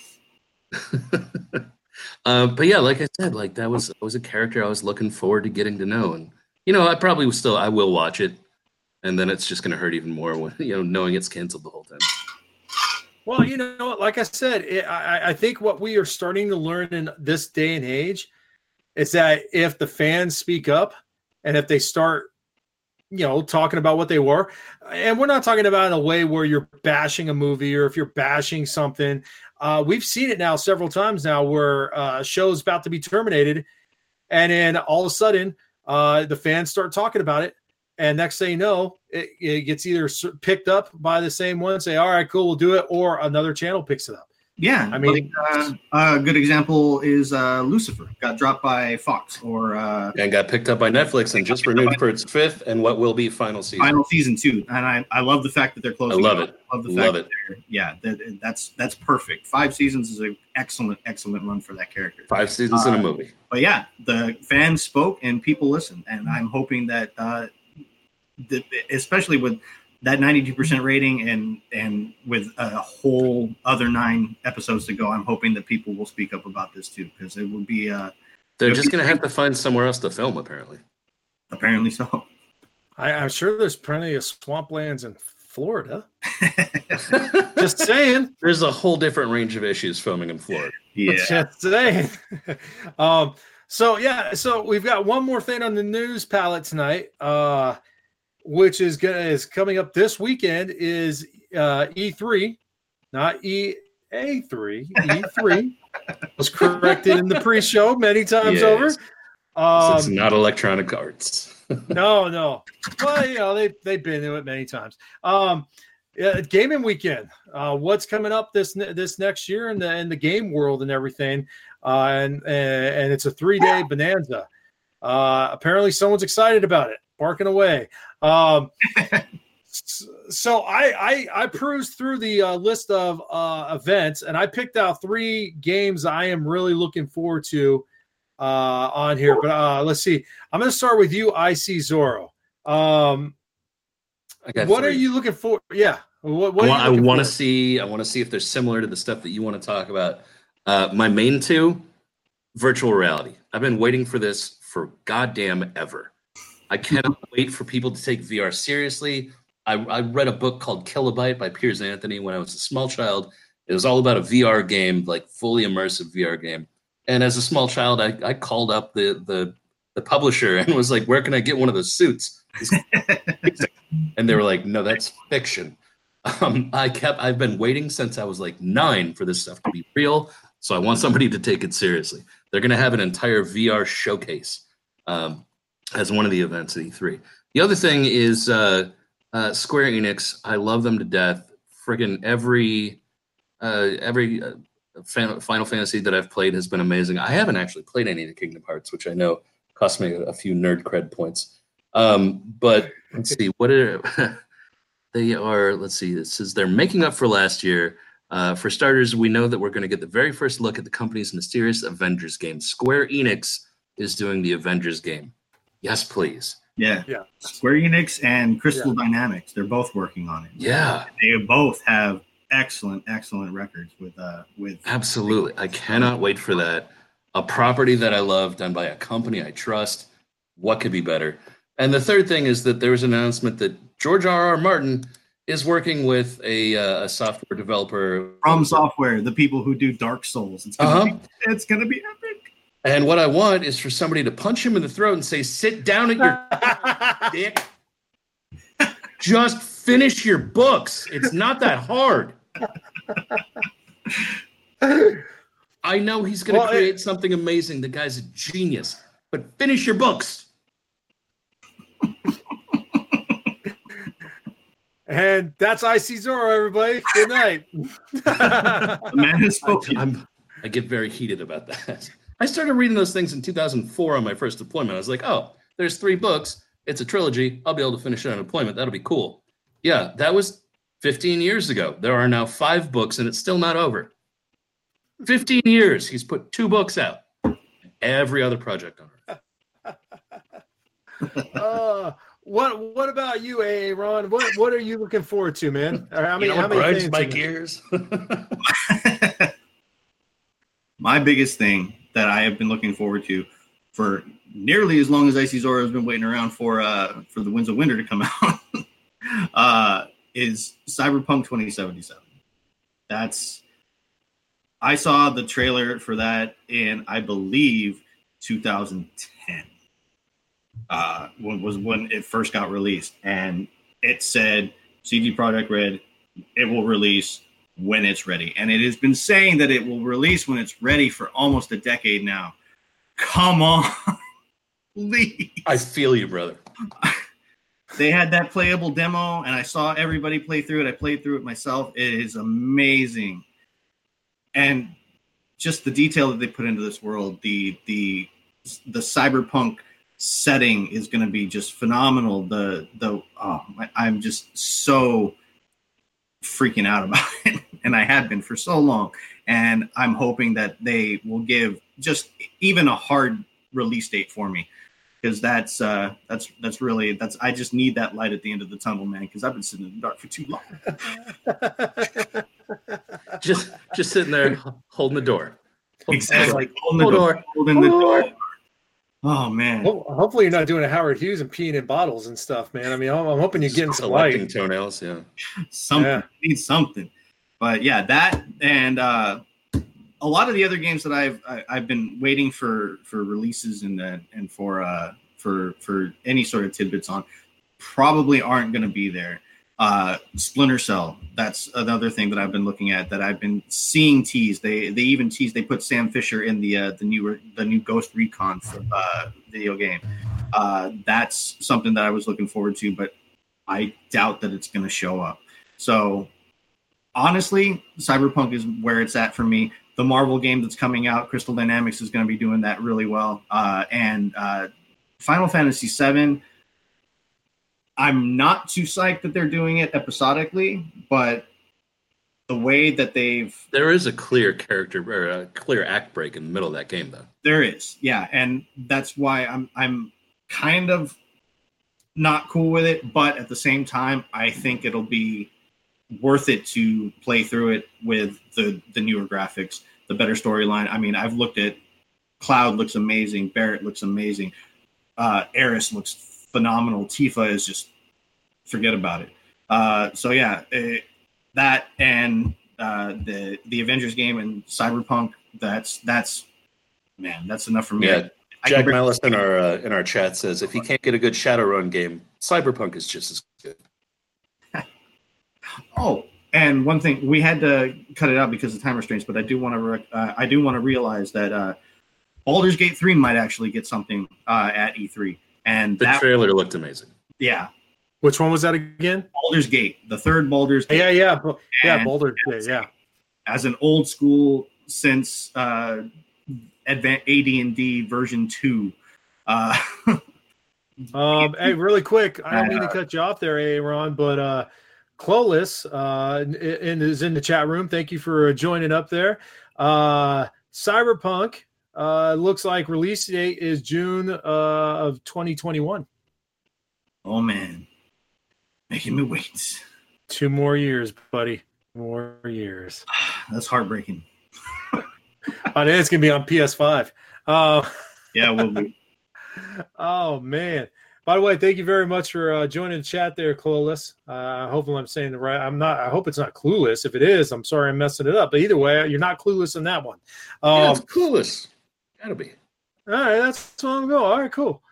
But yeah, like I said, like that was a character I was looking forward to getting to know, and I will watch it, and then it's just going to hurt even more when knowing it's canceled the whole time. Well, like I said, I think what we are starting to learn in this day and age is that if the fans speak up and if they start, talking about what they were, and we're not talking about in a way where you're bashing a movie or if you're bashing something. We've seen it now several times now where show's about to be terminated, and then all of a sudden the fans start talking about it. And next thing you know, it gets either picked up by the same one, say, all right, cool, we'll do it, or another channel picks it up. Yeah. I mean, a good example is Lucifer got dropped by Fox and got picked up by Netflix and just renewed for its 5th and what will be final season. Final season 2. And I love the fact that they're closing. I love it. Love it. That's perfect. 5 seasons is an excellent run for that character. 5 seasons in a movie. But yeah, the fans spoke and people listened. And I'm hoping that especially with that 92% rating and with a whole other 9 episodes to go, I'm hoping that people will speak up about this too, because it would be they're just going to have to find somewhere else to film, apparently so. I'm sure there's plenty of swamplands in Florida. Just saying. There's a whole different range of issues filming in Florida. Yeah. Just saying. So we've got one more thing on the news palette tonight, which is coming up this weekend, is E3, not EA3. E3 was corrected in the pre-show many times over. It's not Electronic Arts. No. Well, they've been to it many times. Gaming weekend. What's coming up this next year in the game world and everything, and it's a 3-day bonanza. Apparently, someone's excited about it, barking away. So I perused through the list of events, and I picked out 3 games I am really looking forward to on here. But let's see. I'm going to start with you, IC Zorro. What 3. are you looking for? Yeah. I want to see if they're similar to the stuff that you want to talk about. My main 2, virtual reality. I've been waiting for this for goddamn ever. I cannot wait for people to take VR seriously. I read a book called Kilobyte by Piers Anthony when I was a small child. It was all about a VR game, like fully immersive VR game. And as a small child, I called up the publisher and was like, "Where can I get one of those suits?" And they were like, "No, that's fiction." I've been waiting since I was like 9 for this stuff to be real. So I want somebody to take it seriously. They're going to have an entire VR showcase as one of the events at E3. The other thing is Square Enix. I love them to death. Friggin' every Final Fantasy that I've played has been amazing. I haven't actually played any of the Kingdom Hearts, which I know cost me a few nerd cred points. But let's see, what are they are? Let's see. This is they're making up for last year. For starters, we know that we're going to get the very first look at the company's mysterious Avengers game. Square Enix is doing the Avengers game. Yes, please. Yeah. Square Enix and Crystal Dynamics, they're both working on it. Yeah. They both have excellent records with Absolutely. I cannot wait for that. A property that I love, done by a company I trust. What could be better? And the third thing is that there was an announcement that George R.R. Martin is working with a software developer. From Software, the people who do Dark Souls. It's gonna be epic. And what I want is for somebody to punch him in the throat and say, "Sit down at your dick. Just finish your books. It's not that hard." I know he's going to create something amazing. The guy's a genius. But finish your books. And that's IC Zoro, everybody. Good night. The man has spoken. I get very heated about that. I started reading those things in 2004 on my first deployment. I was like, oh, there's 3 books. It's a trilogy. I'll be able to finish it on deployment. That'll be cool. Yeah, that was 15 years ago. There are now 5 books, and it's still not over. 15 years. He's put 2 books out. Every other project on Earth. What about you, AA Ron? What are you looking forward to, man? How many grinds my gears? My biggest thing that I have been looking forward to for nearly as long as IC Zoro has been waiting around for the Winds of Winter to come out is Cyberpunk 2077. I saw the trailer for that in, I believe, 2010. When it first got released, and it said CD Projekt Red, it will release when it's ready, and it has been saying that it will release when it's ready for almost a decade now. Come on, please. I feel you, brother. They had that playable demo, and I saw everybody play through it. I played through it myself. It is amazing, and just the detail that they put into this world, the cyberpunk setting is going to be just phenomenal. I'm just so freaking out about it, and I have been for so long. And I'm hoping that they will give just even a hard release date for me, because that's really I just need that light at the end of the tunnel, man. Because I've been sitting in the dark for too long. just sitting there holding the door. Exactly, holding the door. Oh man! Well, hopefully you're not doing a Howard Hughes and peeing in bottles and stuff, man. I mean, I'm hoping you're getting some light. Toenails, yeah. Need something. But yeah, that and a lot of the other games that I've been waiting for releases and for any sort of tidbits on probably aren't going to be there. Splinter Cell, that's another thing that I've been looking at, that I've been seeing teased. They even teased. They put Sam Fisher in the new Ghost Recon video game. That's something that I was looking forward to, but I doubt that it's going to show up. So honestly, Cyberpunk is where it's at for me. The Marvel game that's coming out, Crystal Dynamics, is going to be doing that really well. And Final Fantasy VII, I'm not too psyched that they're doing it episodically, but the way that there is a clear character or a clear act break in the middle of that game, though. There is, yeah, and that's why I'm kind of not cool with it, but at the same time, I think it'll be worth it to play through it with the newer graphics, the better storyline. I mean, I've looked at Cloud, looks amazing, Barrett looks amazing, Eris looks phenomenal. Tifa is just forget about it. So yeah, that and the Avengers game and Cyberpunk. That's enough for me. Yeah, Jack Malice in our chat says if he can't get a good Shadowrun game, Cyberpunk is just as good. Oh, And one thing, we had to cut it out because of time restraints, but I do want to realize that Baldur's Gate 3 might actually get something at E3. And the trailer looked amazing. Yeah. Which one was that again? Baldur's Gate, the third Baldur's Gate. Yeah, Baldur's Gate, yeah. As an old school since AD&D version 2. Hey, really quick, I don't mean to cut you off there, Aaron, but Clolis is in the chat room. Thank you for joining up there. Cyberpunk looks like release date is June of 2021. Oh man, making me wait. 2 more years, buddy. More years. That's heartbreaking. I think it's gonna be on PS5. Yeah, we'll be. Oh man. By the way, thank you very much for joining the chat there, Clueless. Hopefully I'm saying the right. I hope it's not Clueless. If it is, I'm sorry I'm messing it up. But either way, you're not clueless in that one. Yeah, it's Clueless. Gotta be. All right, that's what I'm going. All right, cool.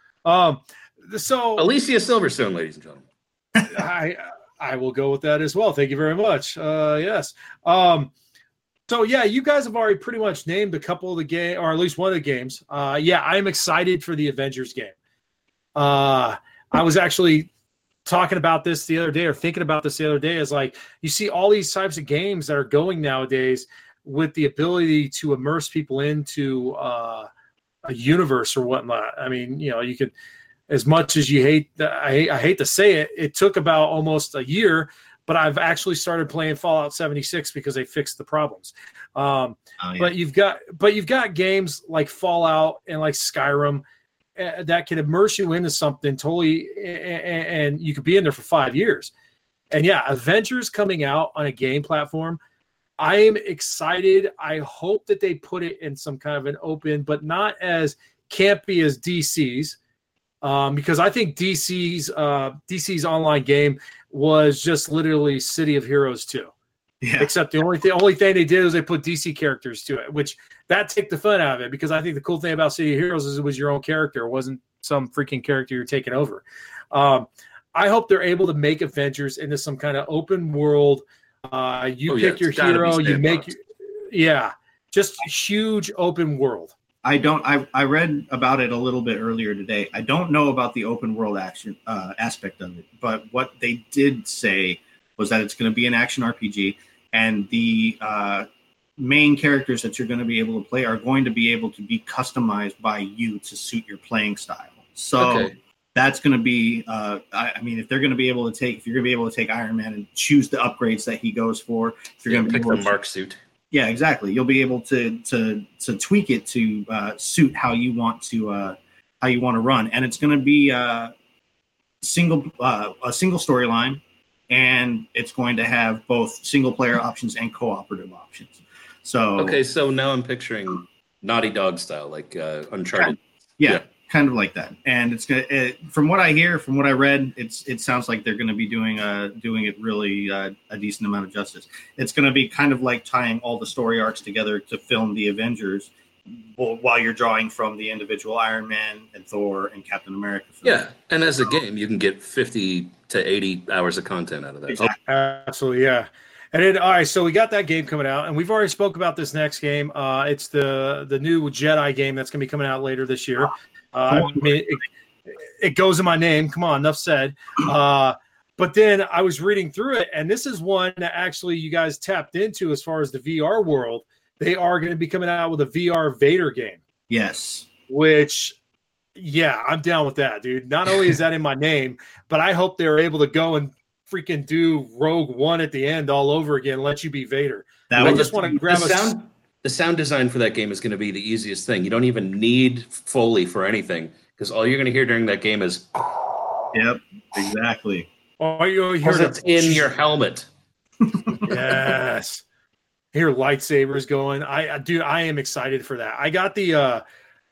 So Alicia Silverstone, ladies and gentlemen. I will go with that as well. Thank you very much. Yes. So yeah, you guys have already pretty much named a couple of the game, or at least one of the games. Yeah, I'm excited for the Avengers game. I was actually talking about this the other day, or thinking about this the other day, is like, you see all these types of games that are going nowadays with the ability to immerse people into a universe or whatnot. I mean, you know, you could, as much as you I hate to say it, it took about almost a year, but I've actually started playing Fallout 76 because they fixed the problems. Yeah. But you've got games like Fallout and like Skyrim that can immerse you into something totally, and you could be in there for 5 years. And yeah, Avengers coming out on a game platform, I'm excited. I hope that they put it in some kind of an open, but not as campy as DC's, because I think DC's online game was just literally City of Heroes 2. Yeah. Except the only thing they did was they put DC characters to it, which that took the fun out of it, because I think the cool thing about City of Heroes is it was your own character. It wasn't some freaking character you're taking over. I hope they're able to make Avengers into some kind of open world. You pick your hero, you make, just huge open world. I read about it a little bit earlier today. I don't know about the open world action aspect of it, but what they did say was that it's going to be an action RPG, and the main characters that you're going to be able to play are going to be able to be customized by you to suit your playing style. So that's going to be, I mean, if you're going to be able to take Iron Man and choose the upgrades that he goes for, if you're going to pick the Mark suit. Yeah, exactly. You'll be able to tweak it to suit how you want to run, and it's going to be a single storyline, and it's going to have both single player options and cooperative options. So so now I'm picturing Naughty Dog style, like Uncharted. Yeah, kind of like that. And it's gonna, from what I hear, from what I read, it sounds like they're going to be doing it really a decent amount of justice. It's going to be kind of like tying all the story arcs together to film the Avengers, while you're drawing from the individual Iron Man and Thor and Captain America films. Yeah, and as a game, you can get 50 to 80 hours of content out of that. Exactly. Absolutely, yeah. And then, all right, so we got that game coming out, and we've already spoke about this next game. It's the new Jedi game that's going to be coming out later this year. I mean, it goes in my name. Come on, enough said. But then I was reading through it, and this is one that actually you guys tapped into as far as the VR world. They are going to be coming out with a VR Vader game. Yes. Which, yeah, I'm down with that, dude. Not only is that in my name, but I hope they're able to go and freaking do Rogue One at the end all over again, let you be Vader. I just want to grab the sound design for that game is going to be the easiest thing. You don't even need Foley for anything, because all you're going to hear during that game is. Yep, exactly. Oh, you hear it's in your helmet. Yes. Hear lightsabers going. I am excited for that. I got the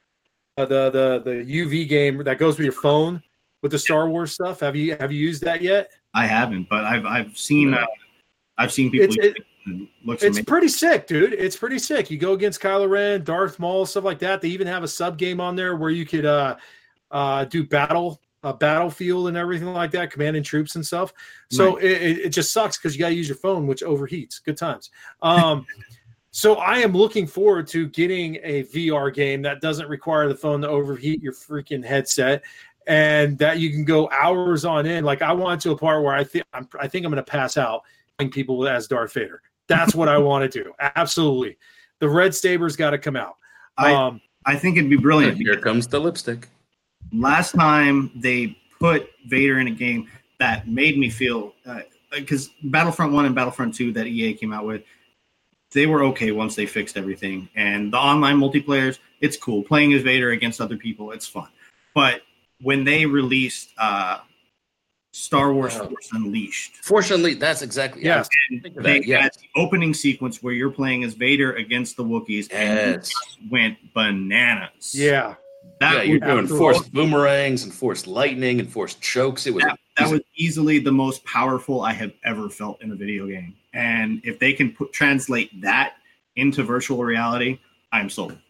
UV game that goes with your phone with the Star Wars stuff. Have you used that yet? I haven't, but I've seen people. It's amazing. Pretty sick, dude. It's pretty sick. You go against Kylo Ren, Darth Maul, stuff like that. They even have a sub game on there where you could do battle battlefield and everything like that, commanding troops and stuff. So it just sucks because you got to use your phone, which overheats. Good times. So I am looking forward to getting a VR game that doesn't require the phone to overheat your freaking headset, and that you can go hours on end. Like I want to a part where I think I'm going to pass out playing people as Darth Vader. That's what I want to do. Absolutely, the red saber's got to come out. I think it'd be brilliant. Here comes the lipstick. Last time they put Vader in a game that made me feel because Battlefront 1 and Battlefront 2 that EA came out with, they were okay once they fixed everything. And the online multiplayers, it's cool. Playing as Vader against other people, it's fun. But when they released Star Wars Force Unleashed. Force Unleashed, that's exactly. Yes. They had the opening sequence where you're playing as Vader against the Wookiees, and it just went bananas. Yeah. You're doing forced boomerangs and forced lightning and forced chokes. It was that was easily the most powerful I have ever felt in a video game. And if they can translate that into virtual reality, I'm sold.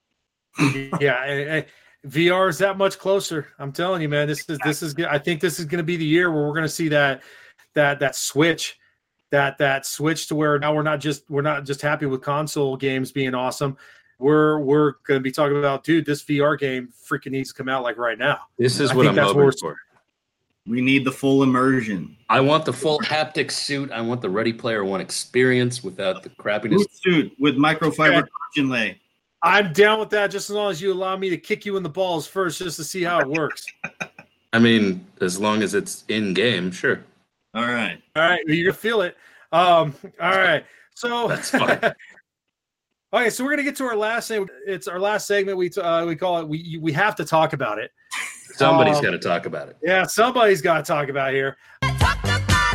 Yeah, VR is that much closer. I'm telling you, man. This is. I think this is going to be the year where we're going to see that switch, that switch to where now we're not just happy with console games being awesome. We're going to be talking about, dude, this VR game freaking needs to come out like right now. This is what I'm hoping for. We need the full immersion. I want the full haptic suit. I want the Ready Player One experience without the crappiness. Boot suit with microfiber inlay. I'm down with that, just as long as you allow me to kick you in the balls first, just to see how it works. I mean, as long as it's in game, sure. All right. You're gonna feel it. All right. So that's fine. Okay, so we're gonna get to our last segment. It's our last segment. We call it. We have to talk about it. Somebody's got to talk about it. Yeah, somebody's got to talk about it here. Talk about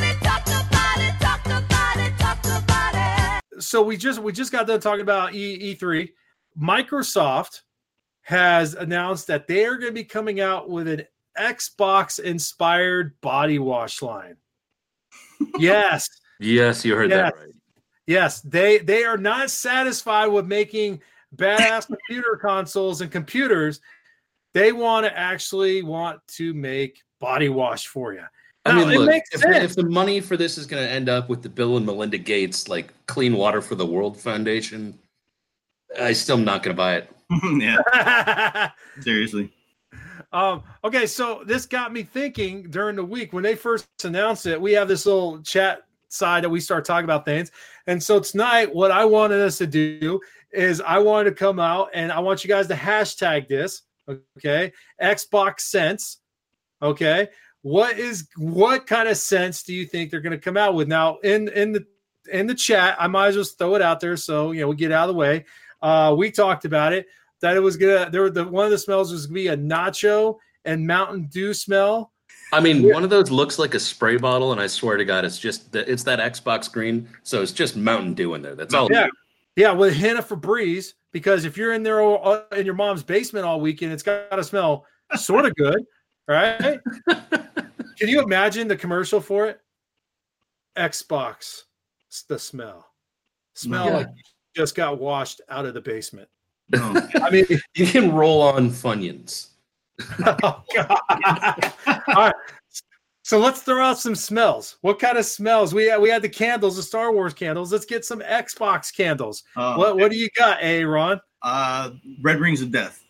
it. So we just got done talking about E3. Microsoft has announced that they are going to be coming out with an Xbox-inspired body wash line. Yes. Yes, you heard that right. Yes, they are not satisfied with making badass computer consoles and computers. They want to make body wash for you. I mean, look, if the money for this is going to end up with the Bill and Melinda Gates, like Clean Water for the World Foundation, I still am not going to buy it. Yeah, seriously. Okay, so this got me thinking during the week when they first announced it. We have this little chat side that we start talking about things, and so tonight, what I wanted us to do is I wanted to come out and I want you guys to hashtag this. Okay, Xbox Sense. Okay, what kind of sense do you think they're going to come out with? Now, in the chat, I might as well throw it out there so we get out of the way. We talked about it that it was gonna. One of the smells was gonna be a nacho and Mountain Dew smell. I mean, one of those looks like a spray bottle, and I swear to God, it's that Xbox green, so it's just Mountain Dew in there. That's all. Yeah, with a hint of Febreze, because if you're in there in your mom's basement all weekend, it's got to smell sort of good, right? Can you imagine the commercial for it? Xbox, the smell like you just got washed out of the basement. No. I mean, you can roll on Funyuns. Oh God! All right. So let's throw out some smells. What kind of smells? We had the candles, the Star Wars candles. Let's get some Xbox candles. What do you got, Ron? Red Rings of Death.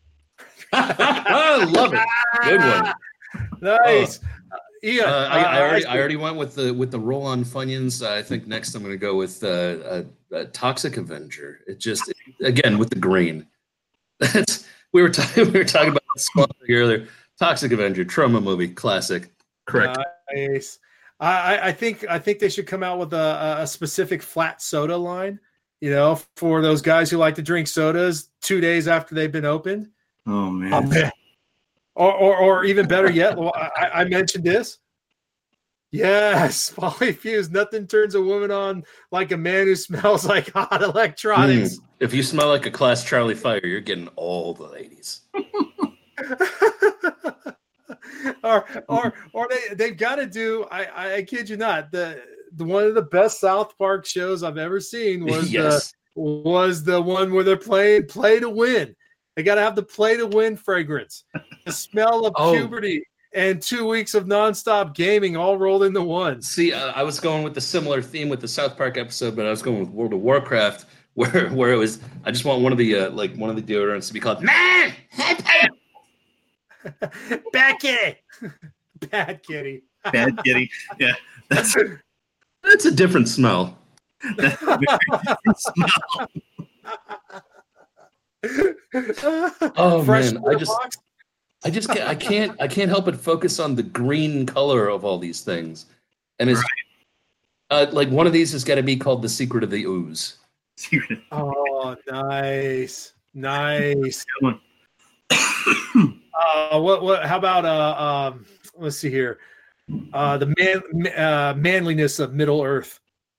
I love it. Good one. Nice. Ian, I already went with the roll on Funyuns. I think next I'm going to go with a Toxic Avenger. It just again with the green. We were talking about this earlier. Toxic Avenger, trauma movie, classic. Correct. Nice. I think they should come out with a specific flat soda line, for those guys who like to drink sodas 2 days after they've been opened. Oh man. Or even better yet, I mentioned this. Yes, Polyfuse. Nothing turns a woman on like a man who smells like hot electronics. If you smell like a Class Charlie fire, you're getting all the ladies. or they've got to do. I kid you not. The one of the best South Park shows I've ever seen was the one where they're play to win. They got to have the play to win fragrance. The smell of puberty and 2 weeks of nonstop gaming all rolled into one. See, I was going with the similar theme with the South Park episode, but I was going with World of Warcraft, where it was. I just want one of the deodorants to be called Man. Bad kitty. Bad kitty. Bad kitty. Yeah, that's a different smell. That's a very different smell. Oh Fresh man, I can't help but focus on the green color of all these things, and it's like one of these has got to be called The Secret of the Ooze. Oh, nice. Good What? How about let's see here. The manliness of Middle Earth.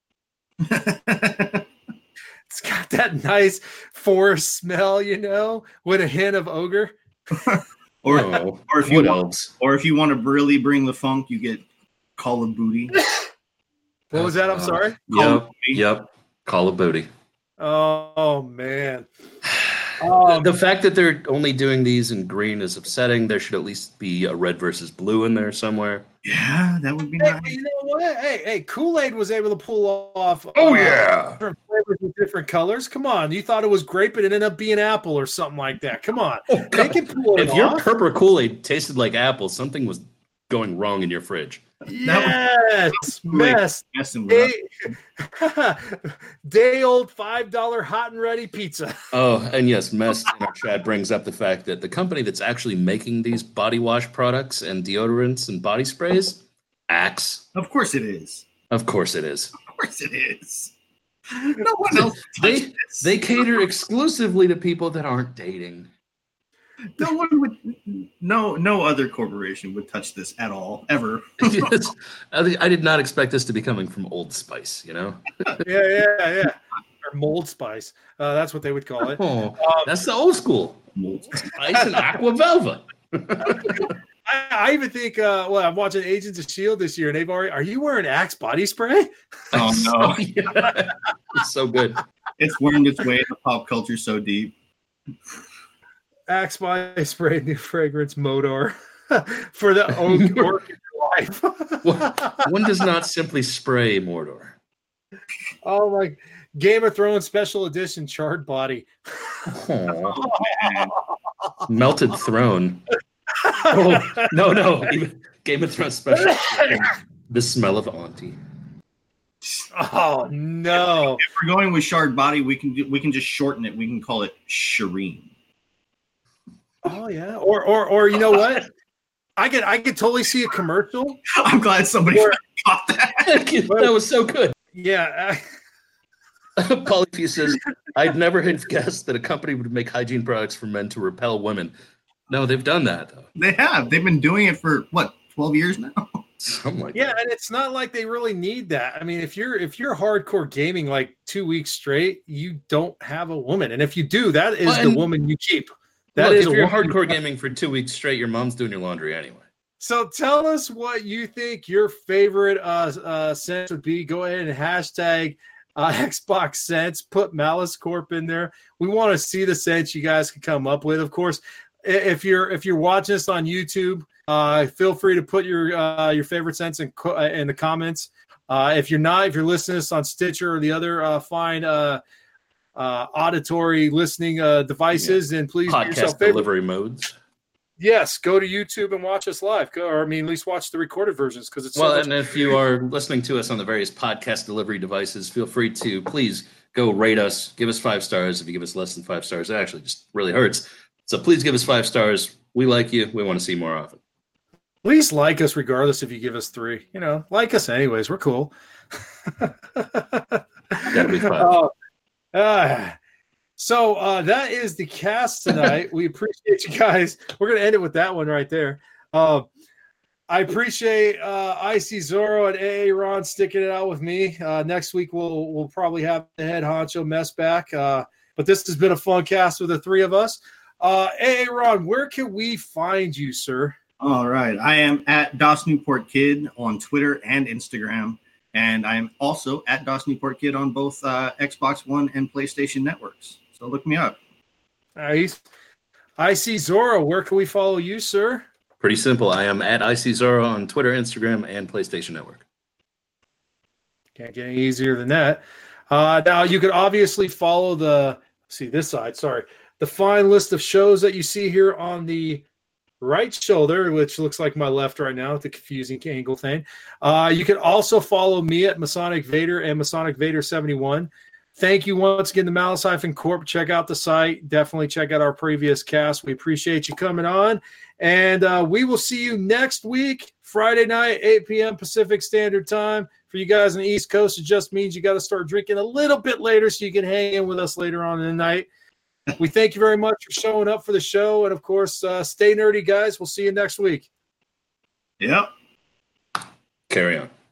It's got that nice forest smell, with a hint of ogre. or if you want to really bring the funk, you get Call of Booty. What was that? I'm sorry. Yep. Call of Booty. Oh man. The fact that they're only doing these in green is upsetting. There should at least be a red versus blue in there somewhere. Yeah, that would be nice. You know what? Hey, Kool-Aid was able to pull off. Different flavors with different colors. Come on, you thought it was grape, but it ended up being apple or something like that. Come on, they can pull it if off. your purple Kool-Aid tasted like apple, something was going wrong in your fridge. Yes, day old $5 hot and ready pizza. Oh, and yes, Mess in our chat brings up the fact that the company that's actually making these body wash products and deodorants and body sprays, Axe. Of course it is. Of course it is. Of course it is. No one else. They cater exclusively to people that aren't dating. No one would. No other corporation would touch this at all, ever. I did not expect this to be coming from Old Spice. Yeah. Or Mold Spice. That's what they would call it. Oh, that's the old school. Mold Spice and Aqua Velva. I even think. I'm watching Agents of S.H.I.E.L.D. this year, and they've already. Are you wearing Axe body spray? Oh no! It's so good. It's wormed its way into pop culture so deep. Axe body spray, new fragrance, Modor for the orc in your life. One does not simply spray Mordor. Oh my! Game of Thrones special edition charred body. Melted throne. Oh, no. Even Game of Thrones special. The smell of Auntie. Oh no! If we're going with shard body, we can just shorten it. We can call it Shireen. Oh yeah, or you know what? I could totally see a commercial. I'm glad somebody caught that. That was so good. Yeah. Polyfew says, "I'd never have guessed that a company would make hygiene products for men to repel women." No, they've done that though. They have. They've been doing it for 12 years now. Something like that. And it's not like they really need that. I mean, if you're hardcore gaming like 2 weeks straight, you don't have a woman, and if you do, that is the woman you keep. That is if you're hardcore gaming for 2 weeks straight, your mom's doing your laundry anyway. So tell us what you think your favorite sense would be. Go ahead and hashtag Xbox Sense. Put Malice Corp in there. We want to see the sense you guys can come up with. Of course, if you're watching us on YouTube, feel free to put your favorite sense in the comments. If you're listening to us on Stitcher or the other fine auditory listening devices, and please podcast delivery modes. Yes, go to YouTube and watch us live. At least watch the recorded versions because it's and if you are listening to us on the various podcast delivery devices, feel free to please go rate us, give us 5 stars. If you give us less than 5 stars, it actually just really hurts. So please give us 5 stars. We like you. We want to see more often. At least like us, regardless if you give us 3. Like us anyways. We're cool. That'd be fun. So that is the cast tonight. We appreciate you guys. We're going to end it with that one right there. I appreciate IC Zoro and AA Ron sticking it out with me. Next week we'll probably have the head honcho Mess back. But this has been a fun cast with the 3 of us. AA Ron, where can we find you, sir? All right. I am at DOS Newport Kid on Twitter and Instagram. And I am also at DOS Newport Kid on both Xbox One and PlayStation networks. So look me up. Nice. IC Zoro, where can we follow you, sir? Pretty simple. I am at ICZoro on Twitter, Instagram, and PlayStation Network. Can't get any easier than that. Now, you could obviously follow the fine list of shows that you see here on the right shoulder, which looks like my left right now with the confusing angle thing. You can also follow me at Masonic Vader and Masonic Vader 71. Thank you once again to Malice-Corp. Check out the site. Definitely check out our previous cast. We appreciate you coming on. And we will see you next week, Friday night, 8 p.m. Pacific Standard Time. For you guys on the East Coast, it just means you got to start drinking a little bit later so you can hang in with us later on in the night. We thank you very much for showing up for the show. And, of course, stay nerdy, guys. We'll see you next week. Yep. Carry on.